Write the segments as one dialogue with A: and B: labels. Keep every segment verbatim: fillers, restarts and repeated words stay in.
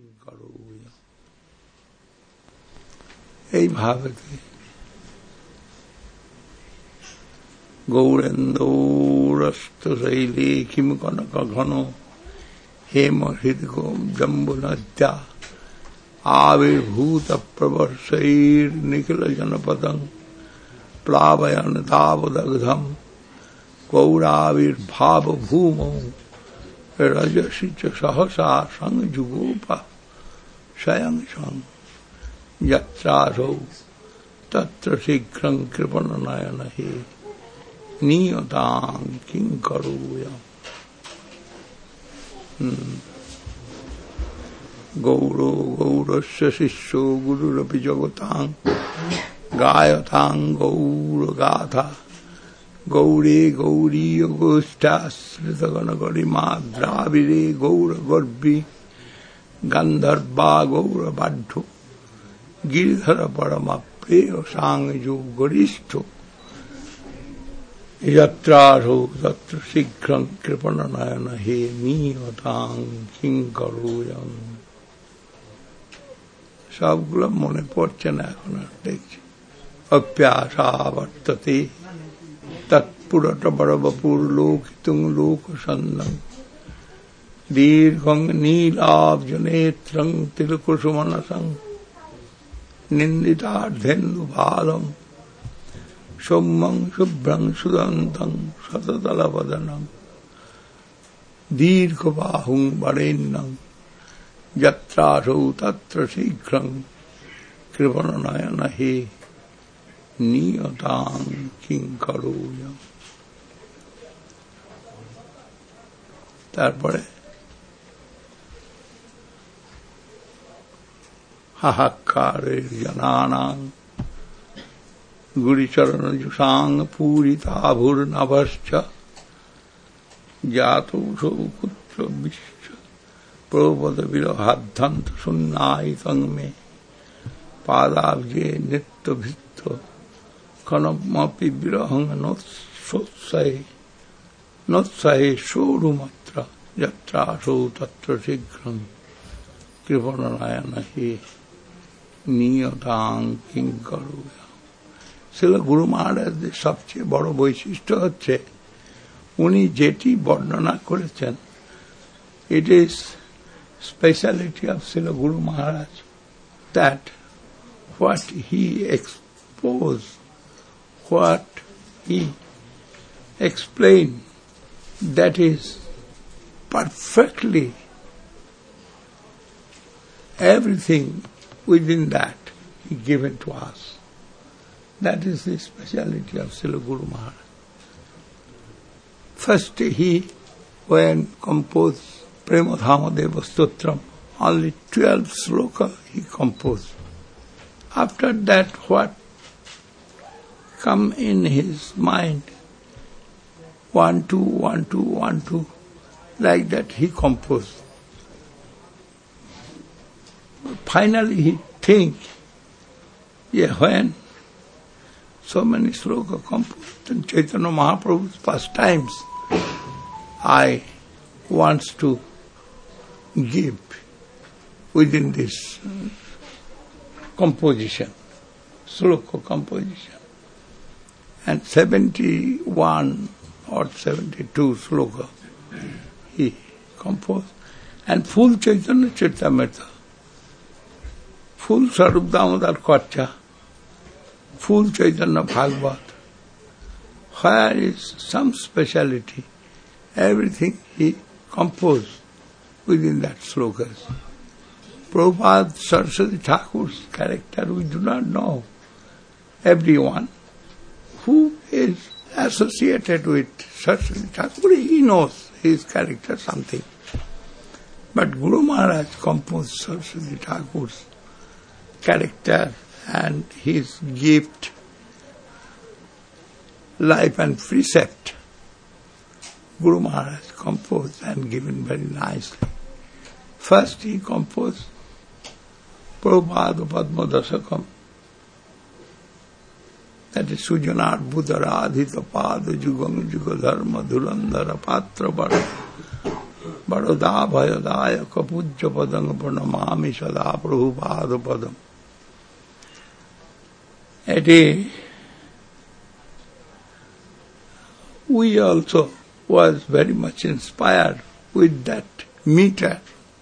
A: কিঙ্করোয়। এই ভাবেতে গৌরেন্দৌরস্তশৈলে কিম কনক ঘন হেম হৃদগ জম্বুনদ্যা আবির্ভূত প্রবর্ষৈর নিখিল জনপদং প্লাবয়ন তাবদগ্ধম গৌরাবির্ভাব ভূমৌ রজসি চ সহসা সংযুগোপা স্বয়ং সং যত্রাসৌ তত্র শীঘ্রং কৃপণনয়ন হে নিয়তাং কিঙ্করোয়। গৌরো গৌরস্য শিষ্য গুরুরপি জগতাং গায়তাং গৌরগাথা গৌরে গৌরীয় গোষ্ঠাশ্রিতগণ গরিমা দ্রাবিড়ে গৌরগর্ভী গন্ধর্বা গৌরবাঢ্য গিরিধর পরমা প্রেয়সাং যোগরিষ্ঠ যত্রাসৌ তত্র শীঘ্রং কৃপণনয়ন হে নিয়তাং কিঙ্করোয়। সবগুলো মনে পড়ছে না এখন আর দেখছি। অপ্যাসা বর্ততে তৎপুরট বরবপুর লোকিতুং লোকসন্দং দীর্ঘং নীলাব্জনেত্রং তিলকুসুমনসং নিন্দিতার্ধেন্দু ভালং সৌম্যং শুভ্রং সুদন্তং শতদলবদনং দীর্ঘবাহুং বরেণ্যং যত্রাসৌ তত্র শীঘ্রং কৃপণনয়ন হে নিয়তাং কিঙ্করোয়। তারপরে হাহাকারের জনানাং গুরিচরণ যুষাং পূরিতাভূর্ণভশ্চ জাতৌষৌ কুত্র বিশ্ব প্রবদ বিরহাধ্যান্ত শূন্যায়িতং মে পাদাব্জে নিত্যভিত্ত ক্ষণমপি বিরহং নোৎসাহে নোৎসাহে সৌরুমাত্র যত্রাসৌ তত্র শীঘ্রং কৃপণনয়ন হে নিয়তাং কিঙ্করোয়। শিল গুরু মহারাজের সবচেয়ে বড় বৈশিষ্ট্য হচ্ছে উনি যেটি বর্ণনা করেছেন, it is speciality of Srila Guru Maharaj that what he exposed, what he explained, that is perfectly everything within that he given to us. That is the speciality of Srila Guru Maharaj. First he, when composed Premadhamadeva Stotram, only twelve sloka he composed. After that, what come in his mind, one, two, one, two, one, two, like that he composed. Finally he think, yeah, when so many sloka composed in Chaitanya Mahaprabhu's pastimes, I wants to give within this composition, sloka composition. And seventy-one or seventy-two sloka he composed. And full Chaitanya Charitamrita, full Sarup Damodar Kacha, full Chaitanya Bhagavat. Where is some speciality? Everything he composed within that slokas. Prabhupada Saraswati Thakur's character we do not know. Everyone who is associated with Saraswati Thakur, he knows his character something. But Guru Maharaj composed Saraswati Thakur's character and his gift, life and precept. Guru Maharaj composed and given very nicely. First he composed Prabhupada Padma Dasakam, that is Sujanar Buddharadhita Pada Jugam Jugadharma Dhurandhara Patra Vara Varoda Bhayodaya Kapujya Padang Pranamami Sada Prabhupada Padam. A day, we also was very much inspired with that meter.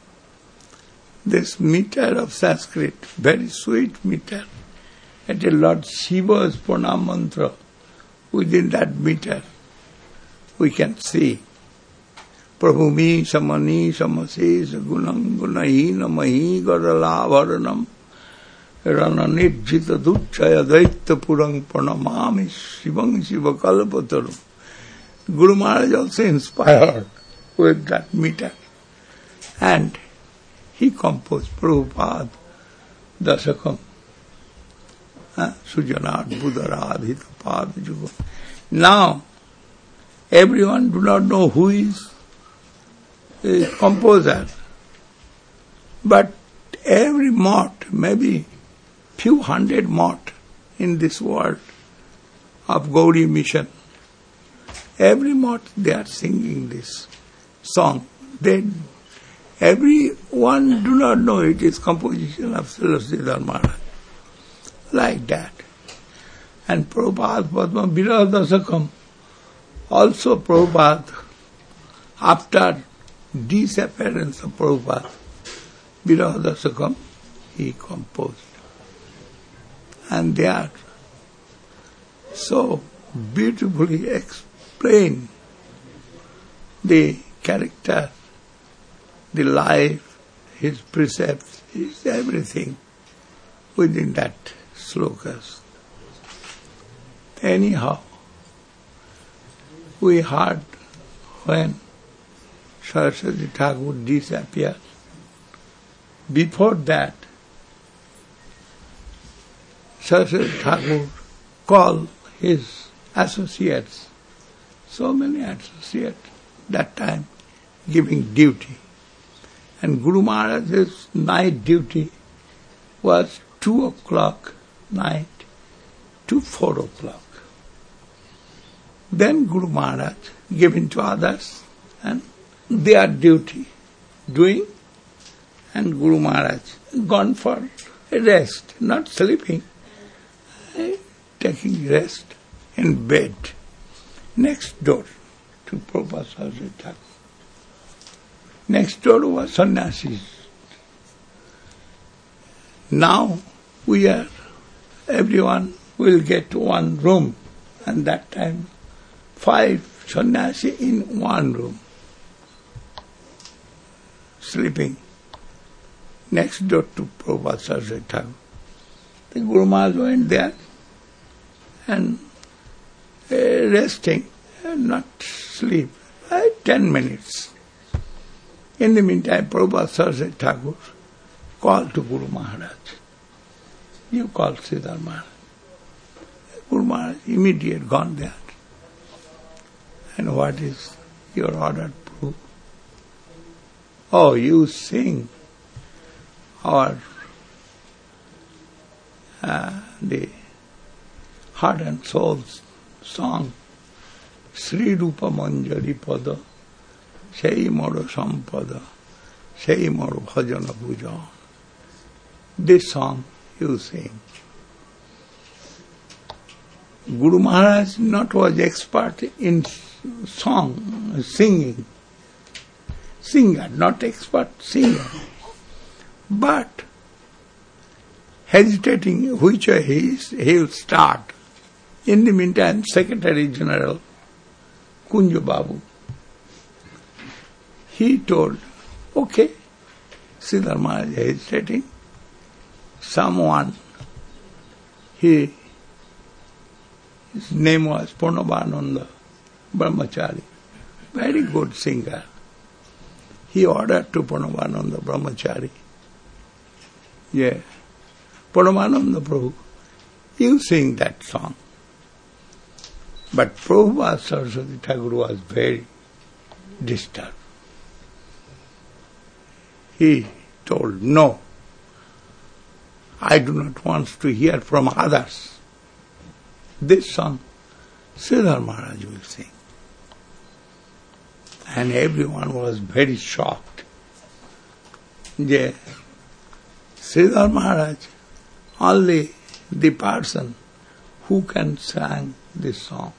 A: This meter of Sanskrit, very sweet meter. And a Lord Shiva's Pranam mantra, within that meter, we can see Prabhumi samani samase gunam gunahina mahi garalavaranam rananijjita duchaya daitya purang pranamami shivang shiva kalpataram. Guru Maharaj also inspired with that meter. And he composed Prabhupada, Dasakam, uh, Sujanat, Buddharad, Hitapad, Juga. Now, everyone do not know who is a composer. But every mott, maybe few hundred mott in this world of Gauri mission, every mott they are singing this song. They Everyone do not know it is composition of Sridhar Maharaj. Like that. And Prabhupada, Padma Viraha Dasakam, also Prabhupada, after disappearance of Prabhupada, Viraha Dasakam, he composed. And they are so beautifully explain the character, the life, his precepts, his everything within that slokas. Anyhow, we heard when Saraswati Thakur disappeared. Before that, Saraswati Thakur called his associates, so many associates that time, giving duty. And Guru Maharaj's night duty was two o'clock night to four o'clock. Then Guru Maharaj given to others and their duty doing, and Guru Maharaj gone for a rest, not sleeping, taking rest in bed next door to Prabhupada Saraswati Thakur. Next door was sannyasis. Now we are, everyone will get one room, and that time five sannyasi in one room, sleeping next door to Prabhupada Saraswati Thakur. The Guru Maharaj went there and uh, resting, uh, not sleep, uh, ten minutes. In the meantime, Prabhupada Saraswati Thakur called to Guru Maharaj. You call Sridhar Maharaj. Guru Maharaj immediately gone there. And what is your order proof? Oh, you sing our uh, the heart and soul's song, Sri Rupa Manjari Pada, Sei Moro Sampada, Sei Moro Bhajana Puja. This song you sing. Guru Maharaj not was expert in song, singing. Singer, not expert singer. But hesitating which way he is, he will start. In the meantime, Secretary General Kunja Babu, he told, okay, Sridhar Maharaj hesitating. Someone, he, his name was Pranabhananda Brahmachari, very good singer. He ordered to Pranabhananda Brahmachari, yeah, Pranabhananda Prabhu, you sing that song. But Prabhupada Saraswati Thakur was very disturbed. He told, no, I do not want to hear from others. This song, Sridhar Maharaj will sing. And everyone was very shocked. Yeah. Sridhar Maharaj, only the person who can sing this song,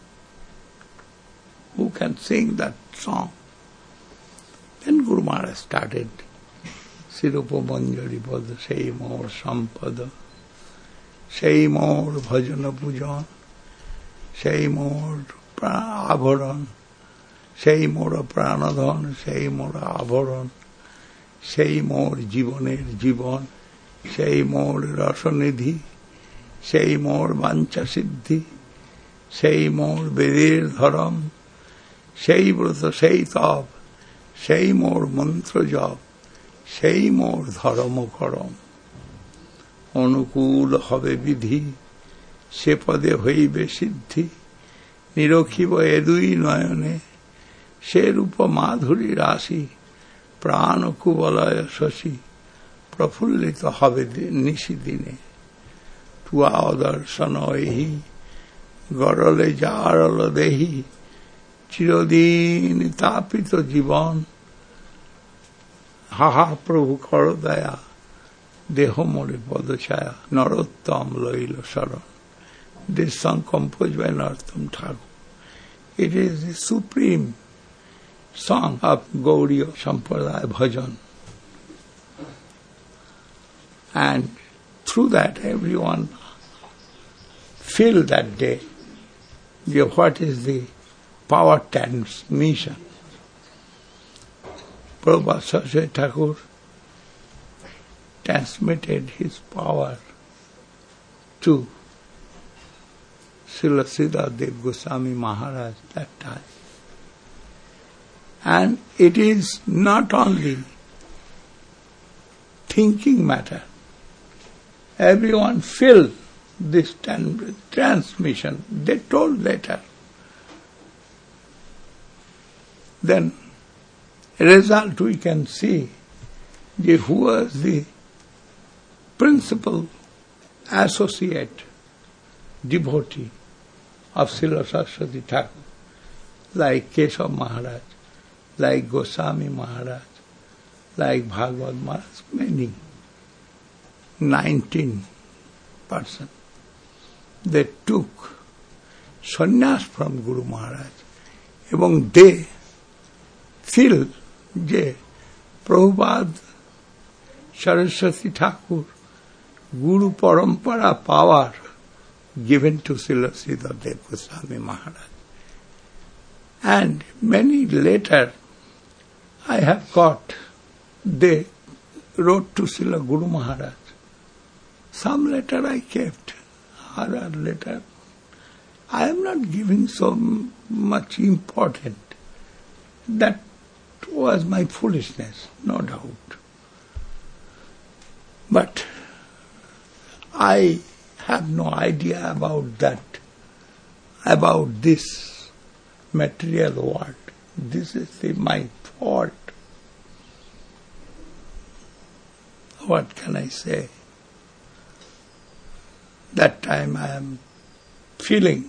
A: who can sing that song. Then Guru Maharaj started Sirupa Manjari Pada, Sei Mor Sampada, Sei Mor Bhajana Pujan, Sei Mor Abharan, Sei Mor Pranadhan, Sei Mor Abharan, Sei Mor Jivaner Jivan, Sei Mor Rasanidhi, Sei Mor Vancha Siddhi, Sei Mor Vedir Dharam, Sei Vrata Sei Tap, Sei Mor Mantra Jap, Sei Mor Dharama Karam, Anukul Habe Vidhi, Se Pade Hoibe Siddhi, Nirokhiba Edui Nayane, Se Rupa Madhuri Rasi, Prana Kubalaya Sasi, Prafullita Habe Nisidine, Tua Adarsanoihi, Garale Jarala Dehi, Chirodin Tapito Jivan, Haha Prabhu Karodaya, Deho More Padachaya, Narottam Loila Saran. This song composed by Narottam Thakur. It is the supreme song of Gaudiya Sampradaya Bhajan. And through that everyone feel that day what is the power transmission. Prabhupada Saraswati Thakur transmitted his power to Srila Sridhar Dev Goswami Maharaj that time. And it is not only thinking matter. Everyone feel this tran- transmission. They told later. Then result we can see the, who was the principal associate devotee of Srila Saraswati Thakur, like Keshav Maharaj, like Goswami Maharaj, like Bhagavad Maharaj, many, nineteen persons. They took sannyas from Guru Maharaj, এবং they feel যে Prabhupada Saraswati Thakur Guru Parampara power given to Srila Sridhar Dev Goswami Maharaj. And many later I have got, they wrote to Srila Guru Maharaj. Some letter I kept, other letter. I am not giving so much importance. That was my foolishness, no doubt. But I have no idea about that, about this material world. This is the, my fault. What can I say? That time I am feeling,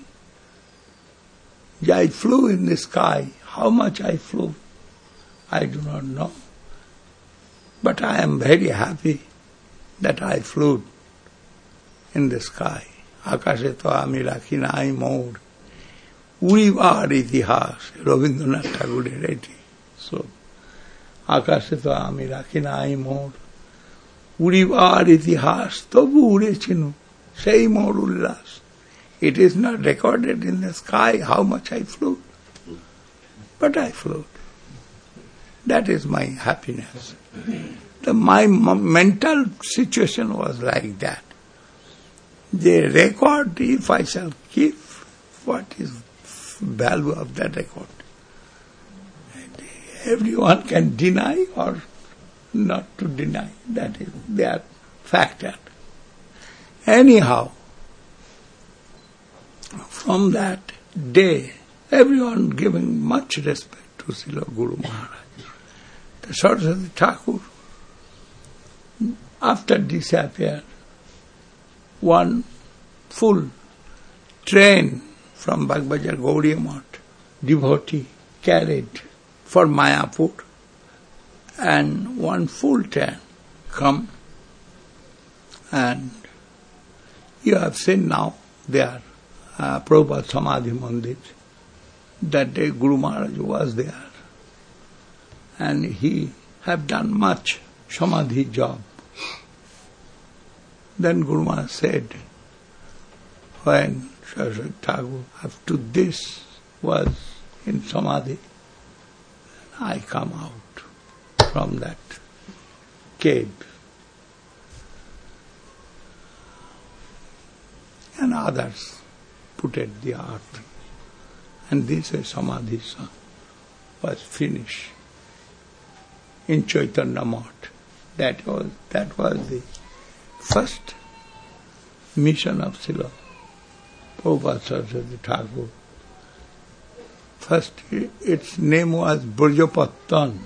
A: I flew in the sky. How much I flew, I do not know. But I am very happy that I flew in the sky. Akashe to ami rakhi nai moor. Urivar itihas. Rabindranath Tagore read so. Akashe to ami rakhi nai moor. Urivar itihas. Tobu ure chinu. Sei moor ullas. It is not recorded in the sky how much I flew. But I flew. That is my happiness. The, my m- mental situation was like that. The record, if I shall keep, what is value of that record? Everyone can deny or not to deny. That is their factor. Anyhow, from that day, everyone giving much respect to Srila Guru Maharaj. The Saraswati Thakur, after disappeared, one full train from Bagbajar Gaudiya Math, devotee carried for Mayapur, and one full train come, and you have seen now there, uh, Prabhupada Samadhi Mandir. That day Guru Maharaj was there, and he have done much Samadhi job. Then Guru Maharaj said, when Saraswati Thakur up to this was in Samadhi, I come out from that cave. And others put at the earth. And this way Samadhi was finished in Chaitanya Math. That was that was the first mission of Srila Prabhupada Saraswati Thakur. First, its name was Brajapattan,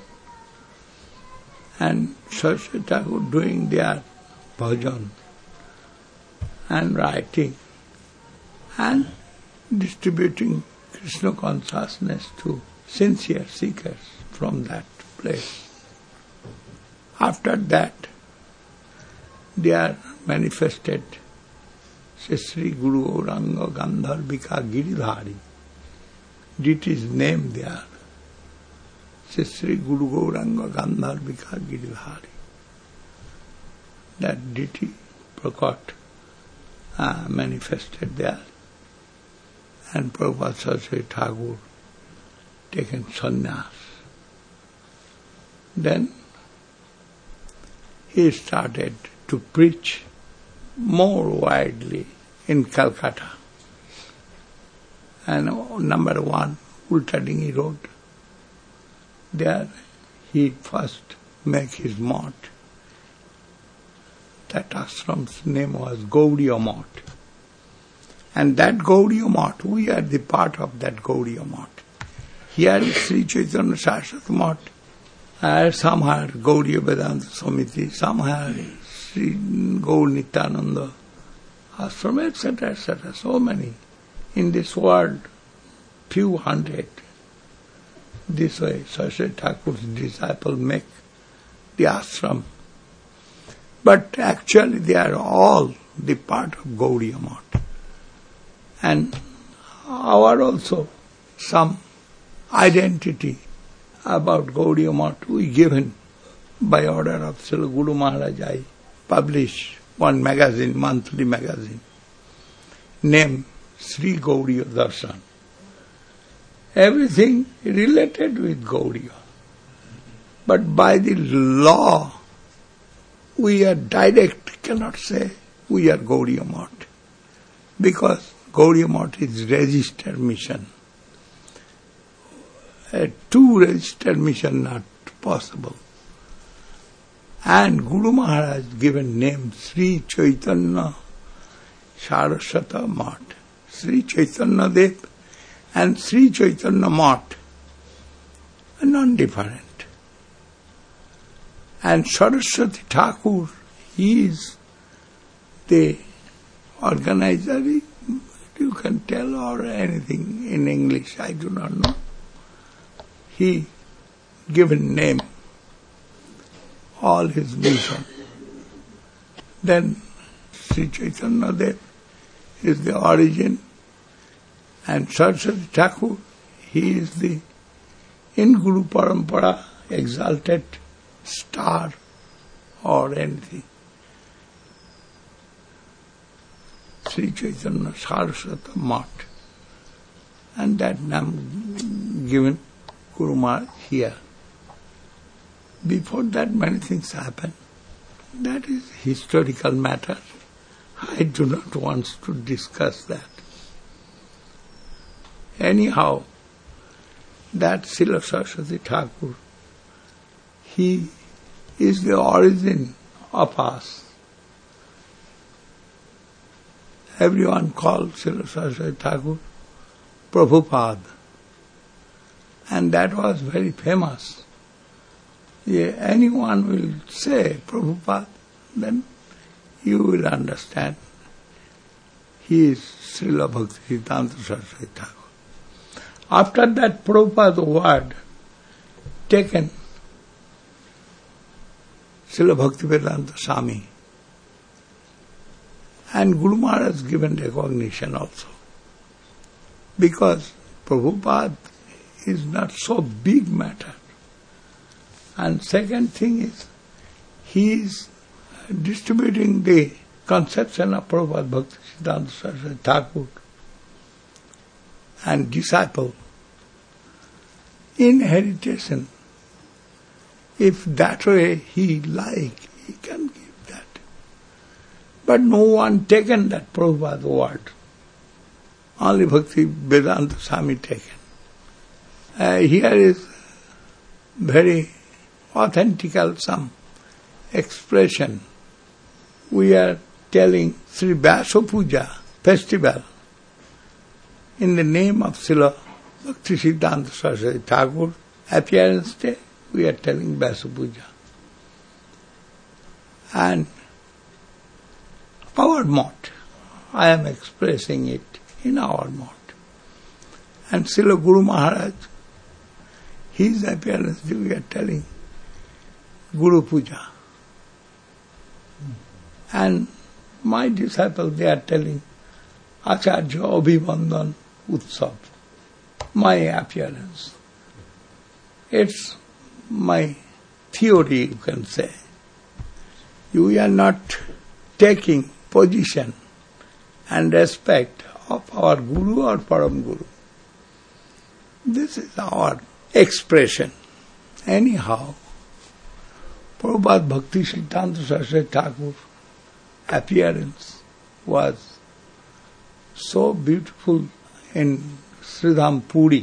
A: and Saraswati Thakur doing their bhajan and writing and distributing Krishna consciousness to sincere seekers from that place. After that, they are manifested Sri Guru Gauranga Gandharvika Giridhari. Deity's name there. Sri Guru Gauranga Gandharvika Giridhari. That deity Prakat uh, manifested there. And Prabhupada Saraswati Thakur taken sannyas. Then he started to preach more widely in Calcutta. And number one, Ultadingi Road. There he first make his mott. That ashram's name was Gaudiya Math. And that Gaudiya Math, we are the part of that Gaudiya Math. Here is Sri Chaitanya Saraswati Math, uh, somewhere Gaudiya Vedanta Samiti, somewhere Sri Gaur Nityananda Ashram, et cetera, et cetera. So many in this world, few hundred. This way, Saraswati Thakur's disciples make the ashram. But actually they are all the part of Gaudiya Math. And our also some identity about Gaudiya Math we given by order of Srila Guru Maharaj. I publish one magazine, monthly magazine, named Sri Gaudiya Darshan. Everything related with Gaudiya. But by the law, we are direct, cannot say we are Gaudiya Math. Because Gaudiya Math is registered mission. A two registered mission not possible. And Guru Maharaj given name Sri Chaitanya Saraswata Math. Sri Chaitanya Dev and Sri Chaitanya Math are non-different. And Saraswati Thakur, he is the organizer, you can tell, or anything in English, I do not know. He given name, all his mission. Then Sri Chaitanya Dev is the origin, and Saraswati Thakur, he is the in Guru Parampara exalted star or anything. Sri Chaitanya Saraswata Math. And that name given Guru Maharaj here. Before that many things happened. That is historical matter. I do not want to discuss that. Anyhow, that Srila Saraswati Thakur, he is the origin of us. Everyone calls Srila Saraswati Thakur Prabhupada. And that was very famous. Yeah, anyone will say Prabhupada, then you will understand. He is Srila Bhaktisiddhanta Saraswati Thakur. After that Prabhupada word taken Srila Bhaktivedanta Swami, and Guru Maharaj has given recognition also. Because Prabhupada is not so big matter. And second thing is, he is distributing the conception of Prabhupada Bhaktisiddhanta Saraswati Thakur and disciple in heritation. If that way he like, he can give that. But no one taken that Prabhupada word. Only Bhakti Vedanta Swami taken. Uh, here is very authentical some expression. We are telling Sri Vyasa Puja festival in the name of Srila Bhaktisiddhanta Saraswati Thakur, appearance day, we are telling Vyasa Puja. And our mot, I am expressing it in our mot. And Srila Guru Maharaj, his appearance day, we are telling Guru Puja. And my disciples, they are telling Acharya Abhivandan Utsav, my appearance. It's my theory, you can say. You are not taking position and respect of our Guru or Param Guru. This is our expression. Anyhow, Prabhupada Bhaktisiddhanta Saraswati Thakur appearance was so beautiful in Sridham Puri.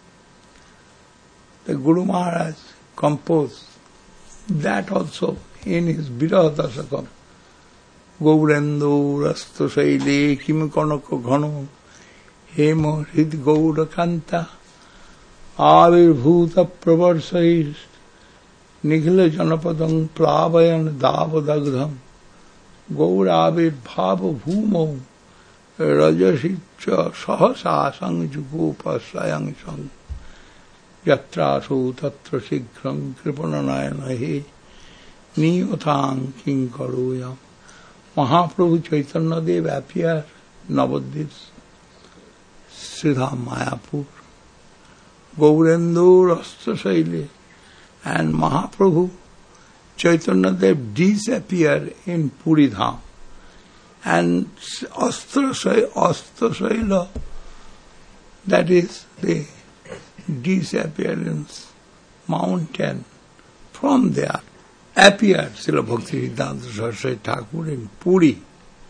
A: The Guru Maharaj composed that also in his Viraha Dasakam. Gaurendo rasto saile kim kanaka ghano hema hrid gaura kanta avirbhuta pravarsais nikhila janapadam plavayan davadagdham gaurabir bhava bhumo rajasicca sahasasang jugopasayang sang yatrasu tatra sighram kripananayana he niyothang king karoyam. Mahaprabhu Chaitanya Dev appeared Navadvip, Sridham Mayapur, Gaurendo Rasta Saile, and Mahaprabhu Chaitanya Dev disappeared in Puri Dham. And Astra Saila, that is the disappearance mountain, from there appeared Srila Bhaktisiddhanta Saraswati Thakur in Puri.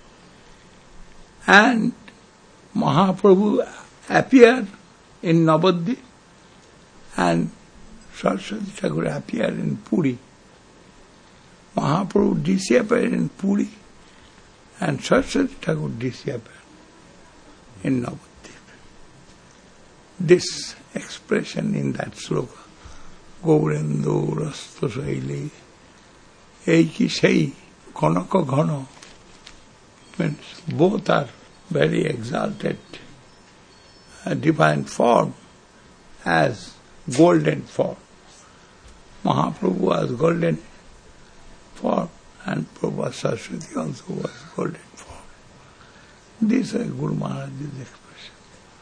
A: And Mahaprabhu appeared in Navadvip and Saraswati Thakur appeared in Puri. Mahaprabhu disappeared in Puri and Saraswati Thakur disappeared in Navadvip. This expression in that sloka, Gaurendo Rasta Saile, Eiki Sei, Kanaka Ghana, means both are very exalted uh, divine form as golden form. Mahaprabhu was golden form and Prabhupada Saraswati also was golden form. This is Guru Maharaj's expression.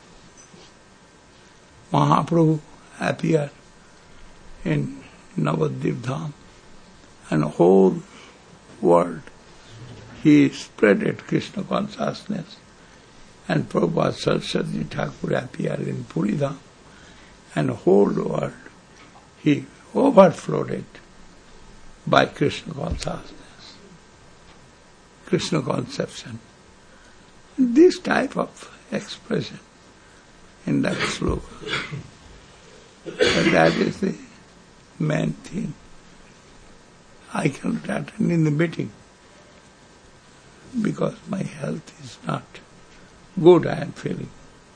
A: Mahaprabhu appeared in Navadvip Dham, and the whole world he spreaded Krishna consciousness, and Prabhupada Saraswati Thakur appeared in Puri Dham, and the whole world he overflowed by Krishna consciousness, Krishna conception. This type of expression in that sloka, and that is the main thing. I cannot attend in the meeting because my health is not good, I am feeling.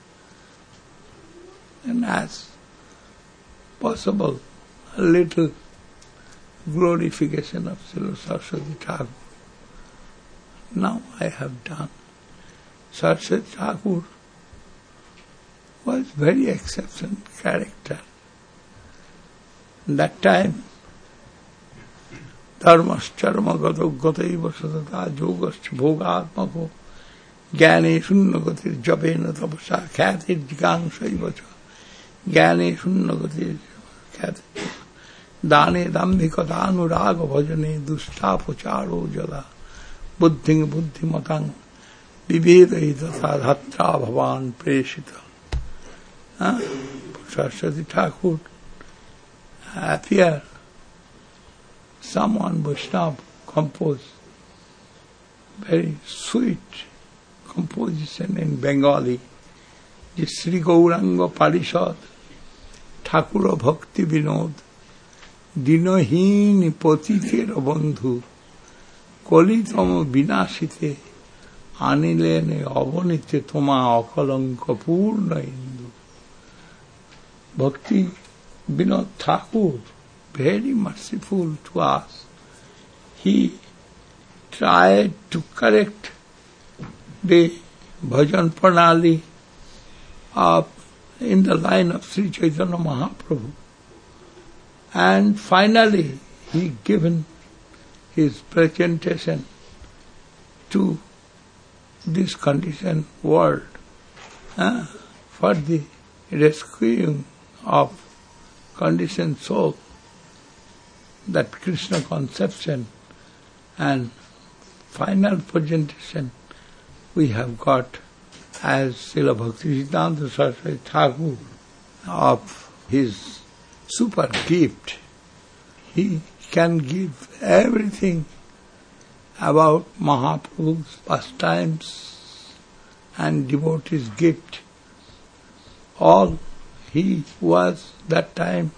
A: And as possible, a little glorification of Srila Saraswati Thakur. Now I have done. Saraswati Thakur was very exceptional character. That time, dharmascharma gato gataiva sadata yogascha bhogatmako jnane sunnagatir japena tapasa khatir jigangsaivacha jnane sunnagatir khatir dane dambhikata anuraga bhajane dustapocharo jala buddhing buddhimatang viveda sadhatra bhavan preshita. Saraswati Thakur appeared. Someone Vaishnava composed very sweet composition in Bengali. The Sri Gauranga Parishad, Thakura Bhakti Vinod, Dinohini Potitera Bandhu, Kolitama Vinashite, Anilene Avanite Toma Akalanka Purna Indu. Bhakti Vinod Thakur, very merciful to us. He tried to correct the bhajan pranali of in the line of Sri Chaitanya Mahaprabhu. And finally he given his presentation to this conditioned world uh, for the rescuing of conditioned soul. That Krishna conception and final presentation we have got as Srila Bhaktisiddhanta Saraswati Thakur of his super gift. He can give everything about Mahaprabhu's pastimes and devotees' gift. All he was that time.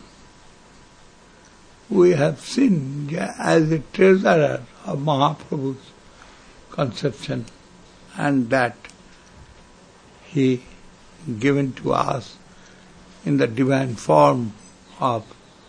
A: We have seen as a treasurer of Mahaprabhu's conception, and that he given to us in the divine form of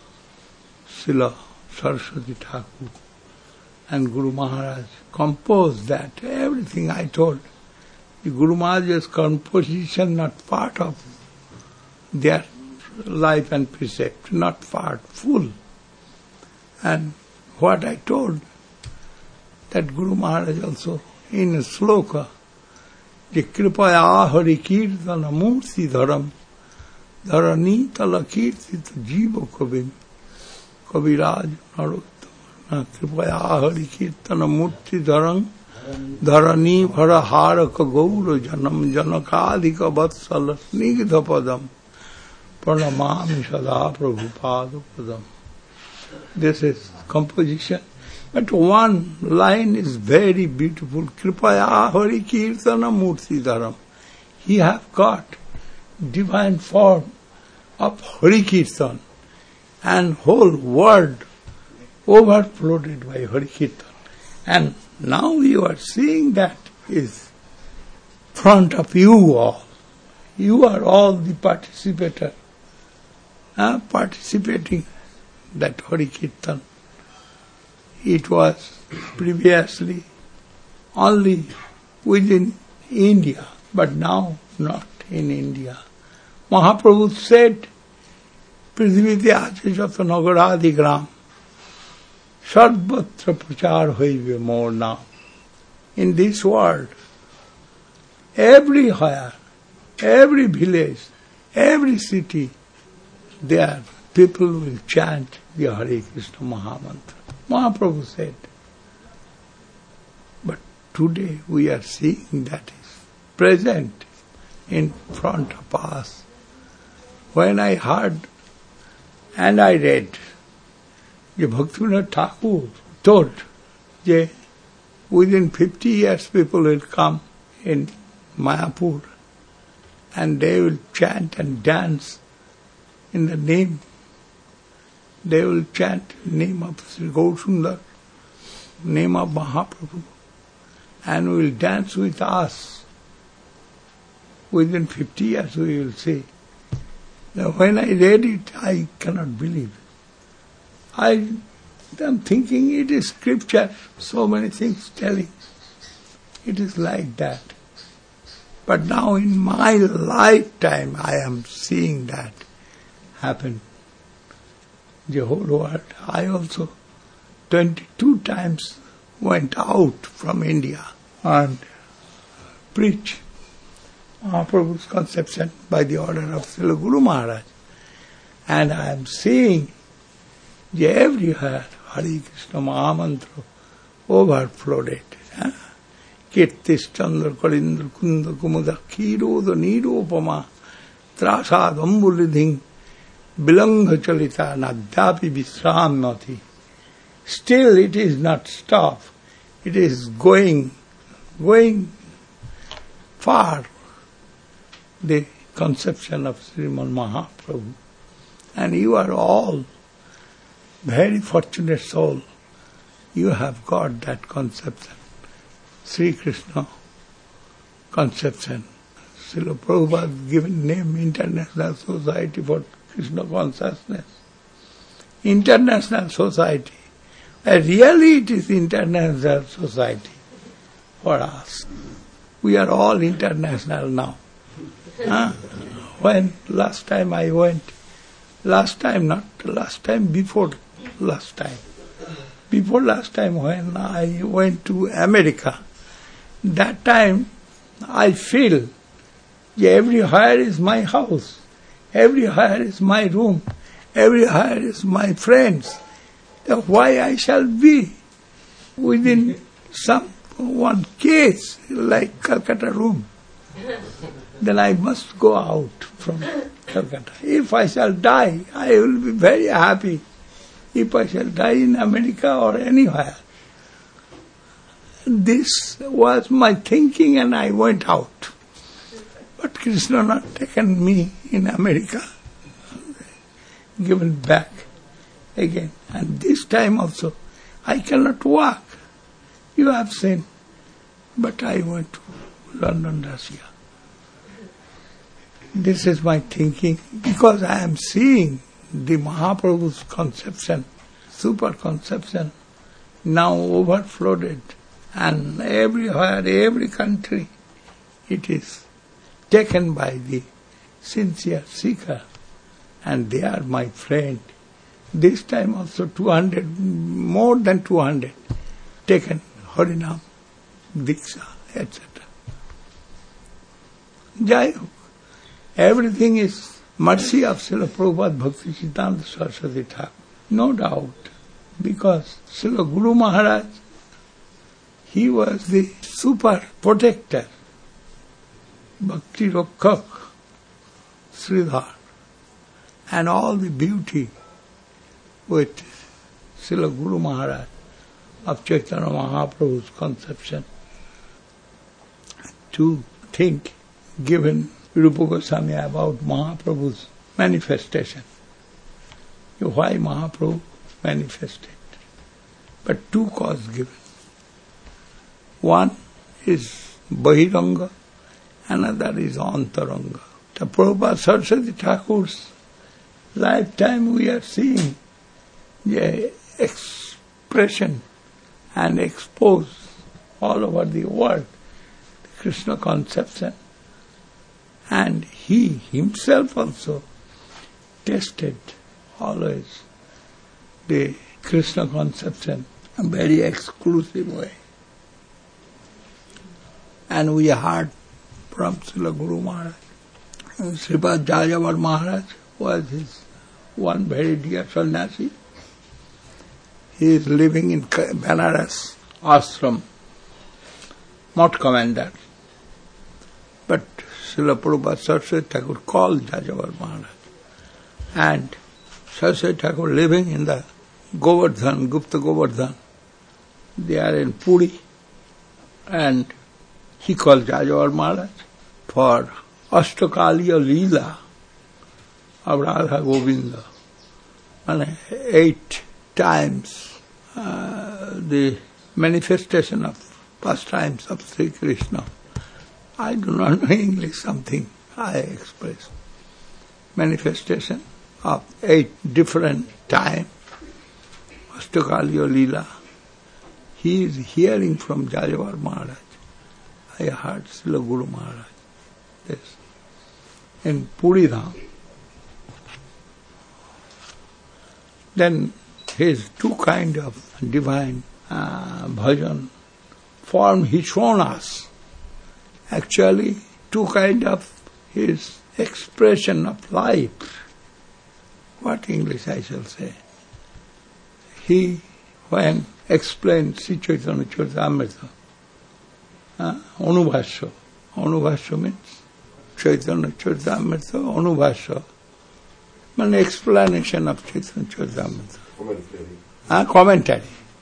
A: Srila Saraswati Thakur. And Guru Maharaj composed that. Everything I told. The Guru Maharaj's composition not part of their life and precept, not part, full. And what I told, that Guru Maharaj also in a sloka, the kripaya hari kirtana murti dharam dharani tala kirtita jiva kavim kaviraj narottama kripaya hari kirtana murti dharam dharani bhara haraka gaura janam janakadika vatsala snigdha padam pranamami sada prabhupada padam. This is composition. But one line is very beautiful. Kripaya Hari Kirtana Murti Dharam. He have got divine form of Hari Kirtan, and whole world overflowed by Hari Kirtan. And now you are seeing that is front of you all. You are all the participator, uh, participating that Hari Kirtan. It was previously only within India, but now not in India. Mahaprabhu said, Prithivite ache jato nagaradi gram, sarvatra prachar hoibe more now. In this world, everywhere, every village, every city, there people will chant the Hare Krishna Mahamantra. Mahaprabhu said. But today we are seeing that is present in front of us. When I heard and I read, the Bhaktivinoda Thakur told that within fifty years people will come in Mayapur and they will chant and dance in the name. They will chant name of Sri Gaurasundar, name of Mahaprabhu, and will dance with us. Within fifty years we will see. Now when I read it, I cannot believe. I am thinking it is scripture, so many things telling. It is like that. But now in my lifetime I am seeing that happen. the whole world. I also twenty-two times went out from India and preached Mahaprabhu's conception by the order of Srila Guru Maharaj. And I am seeing that everywhere Hare Krishna Mahamantra overflowed. Kirtis Chandra Kalindra Kunda Kumuda Kiroda Nidopama Trasad Ambulidhing Bilanga Chalita Nadyapi Visramati. Still it is not stopped. It is going, going far, the conception of Sriman Mahaprabhu. And you are all very fortunate soul. You have got that conception. Sri Krishna conception. Srila Prabhupada given name International Society for Krishna Consciousness. International Society. And really it is International Society for us. We are all international now. Huh? When last time I went, last time, not last time, before last time. Before last time when I went to America, that time I feel that everywhere is my house, everywhere is my room, everywhere is my friends. Why I shall be within some one case like Calcutta room? Then I must go out from Calcutta. If I shall die, I will be very happy. If I shall die in America or anywhere. This was my thinking and I went out. But Krishna not taken me in America, given back again. And this time also, I cannot walk. You have seen. But I went to London, Russia. This is my thinking, because I am seeing the Mahaprabhu's conception, super conception, now overflowed, and everywhere, every country, it is taken by the sincere seeker, and they are my friend. This time also two hundred, more than two hundred, taken Harinam, Diksha, et cetera. Jai Ho. Everything is mercy of Srila Prabhupada Bhakti Siddhanta Saraswati Thakur. No doubt. Because Srila Guru Maharaj, he was the super protector. Bhakti Rakshak, Sridhar. And all the beauty with Srila Guru Maharaj of Chaitanya Mahaprabhu's conception. To think, given Rupa Goswami about Mahaprabhu's manifestation. Why Mahaprabhu manifested? But two causes given. One is Bahiranga, another is Antaranga. The Prabhupada Saraswati Thakur's lifetime we are seeing the expression and expose all over the world the Krishna conception. And he himself also tested always the Krishna conception in a very exclusive way. And we heard from Srila Guru Maharaj. Sripad Jajavar Maharaj was his one very dear sannyasi. He is living in Banaras ashram, Mott commander. But Srila Prabhupada Saraswati Thakur called Jajavar Maharaj. And Saraswati Thakur living in the Govardhan, Gupta Govardhan. They are in Puri. And he called Jajavar Maharaj for Ashtakaliya Leela of Radha Govinda. And eight times uh, the manifestation of pastimes of Sri Krishna. I do not know English, something I express. Manifestation of eight different times. Ashtakaliya Leela. He is hearing from Jajavar Maharaj. I heard Srila Guru Maharaj. This. In Puri Dham. Then his two kind of divine uh, bhajan form he shown us. Actually, two kind of his expression of life. What English I shall say? He, when explained Sri Chaitanya Charitamrita, uh, Anubhashya. Anubhashya means Chaitanya Charitamrita, Anubhashya. An explanation of Chaitanya Charitamrita. Commentary. Uh, commentary.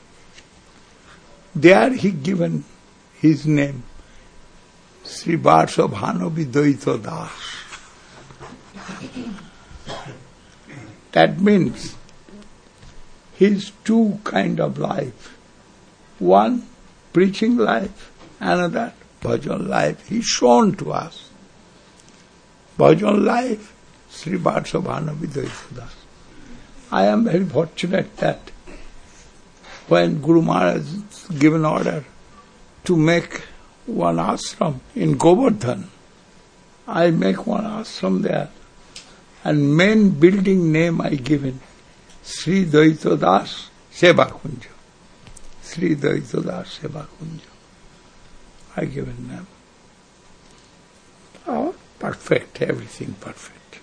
A: There he given his name, Sri Varsha Bhanavi Dvaita Das. That means his two kind of life. One, preaching life, another, bhajan life. He shown to us. Bhajan life, Sri Varsha Bhanavi Dvaita Das. I am very fortunate that when Guru Maharaj given order to make one ashram in Govardhan, I make one ashram there, and main building name I given, Sri Dvaita Das Seva Kunja. Sri Dvaita Das Seva Kunja. I given name. Oh, perfect, everything perfect.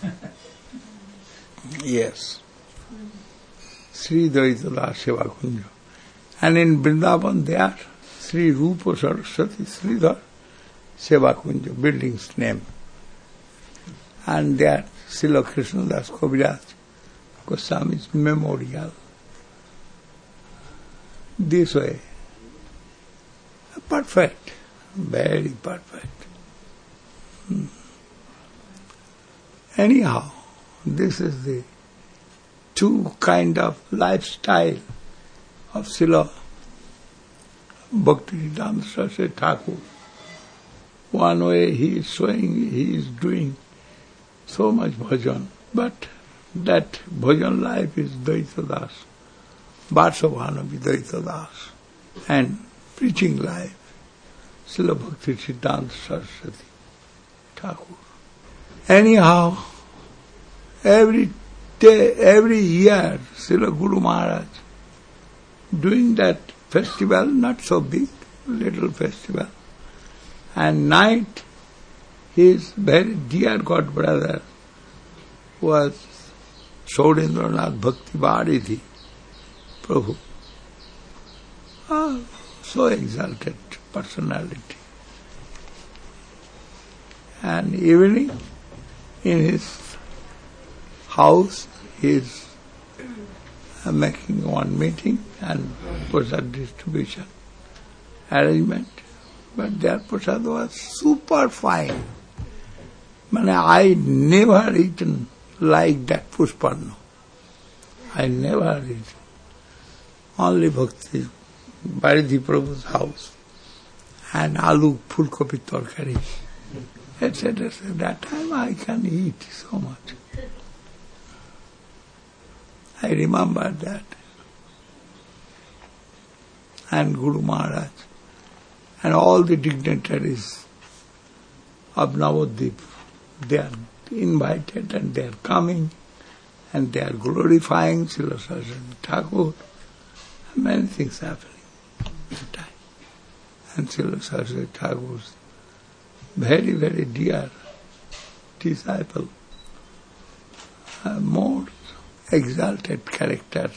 A: Yes. Sri Dvaita Das Seva Kunja. And in Vrindavan there, Sri Rupa Saraswati Sridhar Seva Kunja, building's name. And there, Srila Krishnadas Kaviraj Goswami's memorial. This way. Perfect. Very perfect. Hmm. Anyhow, this is the two kind of lifestyle of Srila Bhaktivedanta Saraswati Thakur. One way he is showing, he is doing so much bhajan, but that bhajan life is Dvaita Das, Varsha Bhanavi Dvaita Das, and preaching life, Srila Bhaktivedanta Saraswati Thakur. Anyhow, every day, every year, Srila Guru Maharaj doing that festival, not so big, little festival, and night his very dear god brother was Saurendranath Bhakti Bharadhi Prabhu. Ah, so exalted personality. And evening in his house he is uh, making one meeting and prasad distribution arrangement. But their prasad was super fine. Mane, I never eaten like that Pushpanna. I never eaten. Only Bhakti, Bharadhi Prabhu's house, and aloo fulkopi torkari, et cetera. That time I can eat so much. I remember that. And Guru Maharaj, and all the dignitaries of Navadvip, they are invited and they are coming and they are glorifying Srila Saraswati Thakur. Many things happening at the time. And Srila Saraswati Thakur's very, very dear disciple, a more exalted character.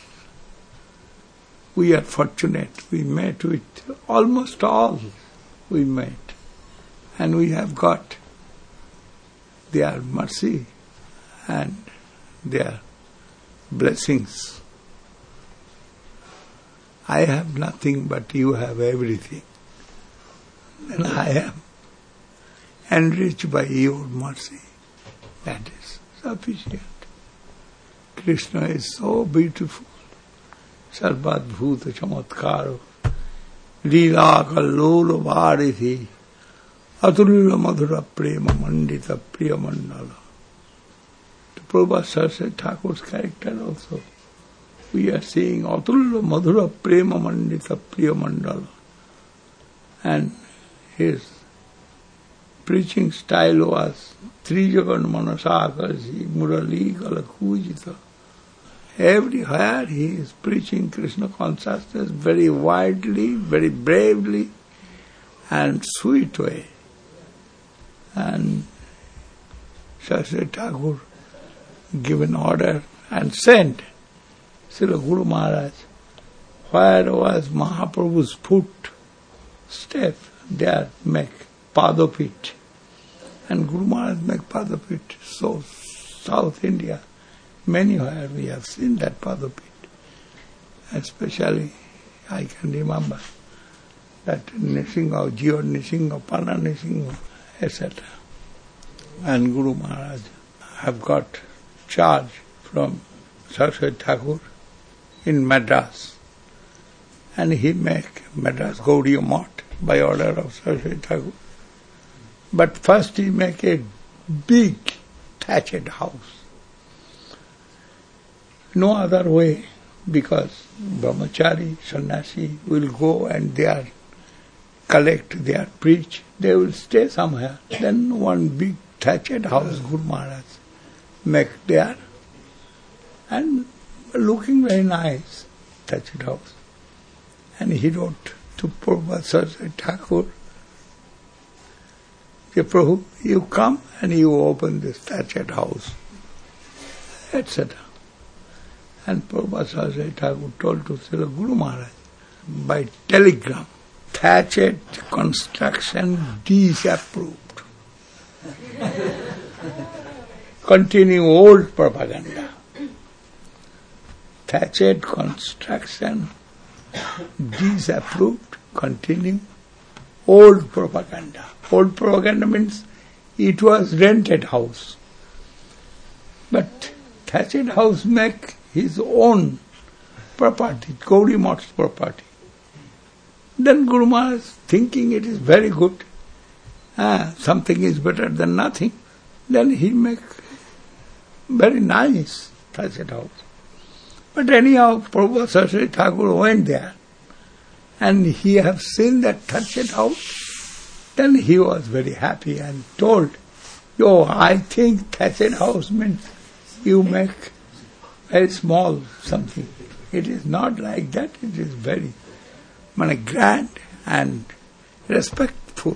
A: We are fortunate. We met with almost all we met. And we have got their mercy and their blessings. I have nothing, but you have everything. And I am enriched by your mercy. That is sufficient. Krishna is so beautiful. Sarvadbhuta chamatkaro. Leela kallolo bharithi. Atulya madhura prema mandita priya mandala. To Prabhupada Saraswati Thakur's character also, we are seeing Atulya madhura prema mandita priya mandala. And his preaching style was Trijagan Manasakarsi Murali Kalakujita. Everywhere he is preaching Krishna consciousness very widely, very bravely, and sweet way. And Saraswati Thakur given order and sent Srila Guru Maharaj. Where was Mahaprabhu's foot step, there make Padapit. And Guru Maharaj make Padapit. So South India, manywhere we have seen that Padapit. Especially, I can remember that Nisingha, Jio Nisingha, Pana Nisingha, et cetera. And Guru Maharaj have got charge from Saraswati Thakur in Madras. And he make Madras Gaudiya Math by order of Saraswati Thakur. But first he make a big thatched house. No other way, because brahmachari, sannyasi will go and they are collect, they are preach, they will stay somewhere. Then one big thatched house Guru Maharaj make there, and looking very nice, thatched house. And he wrote to Prabhupada Saraswati Thakur, say, Prabhu, you come and you open this thatched house, et cetera. And Prabhupada Saraswati Thakur told to Srila Guru Maharaj by telegram, thatched construction disapproved. Continue old propaganda. Thatched construction disapproved, continue old propaganda. Old propaganda means it was rented house. But thatched house make his own property, Gaudiya Math's property. Then Guru Maharaj thinking it is very good, ah, something is better than nothing, then he make very nice thatched house. But anyhow, Prabhupada Saraswati Thakur went there, and he have seen that thatched house. Then he was very happy and told, yo, I think thatched house means you make very small something. It is not like that, it is very man, grand and respectful.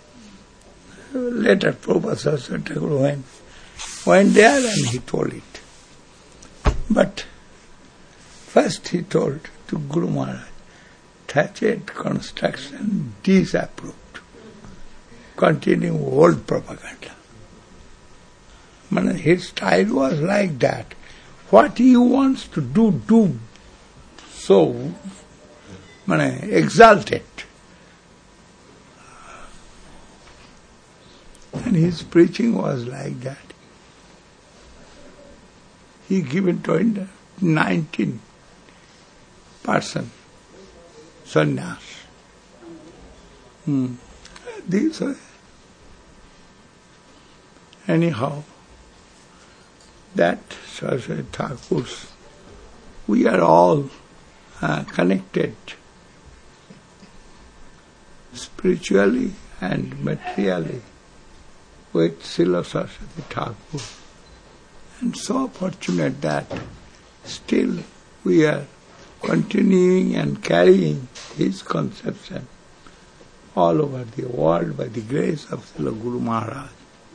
A: Later Prabhupada Saraswati Thakur went, went there and he told it. But first he told to Guru Maharaj, thatched construction disapproved. Continue old propaganda. Man, his style was like that. What he wants to do, do so man, exalted. And his preaching was like that. He given to nineteen person sannyas. Hmm. These are anyhow, that Saraswati Thakur's, we are all uh, connected spiritually and materially with Srila Saraswati Thakur. And so fortunate that still we are continuing and carrying his conception all over the world by the grace of Srila Guru Maharaj.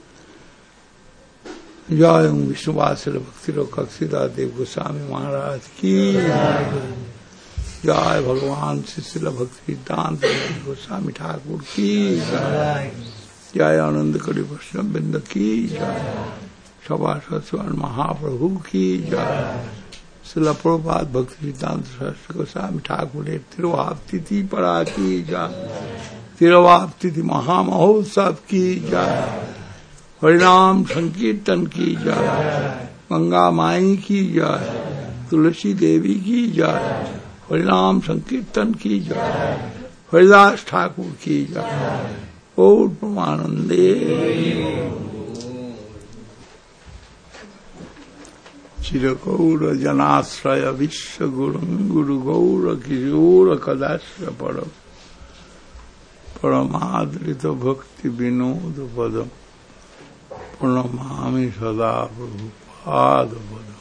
A: Jai Om Vishnuvasil Bhaktiro Kaksida Dev Goswami Maharaj Ki Jai Bhagavan Srila Bhakti Siddhanta Dev Goswami Thakur Ki Jai Jai Ananda Kari Vaishnava Vrinda Ki Jai Sabha Mahaprabhu Ki Jai Srila Prabhupada Bhakti Siddhanta Saraswati Goswami Thakur Tiruvaptiti Para Ki Jai Tiruvaptiti Mahamahotsav Ki Jai हरिनाम संकीर्तन की जय, गंगा माई की जय, तुलसी देवी की जय, हरिनाम संकीर्तन की जय, हरिदास ठाकुर की जय, गौर परमानंदे। चिरगौर जनाश्रय विश्व गुरुं गुरु गौर किशोर कदाश्र परम परमादृत भक्ति विनोद पदम प्रणमामि सदा प्रभुपाद पदम।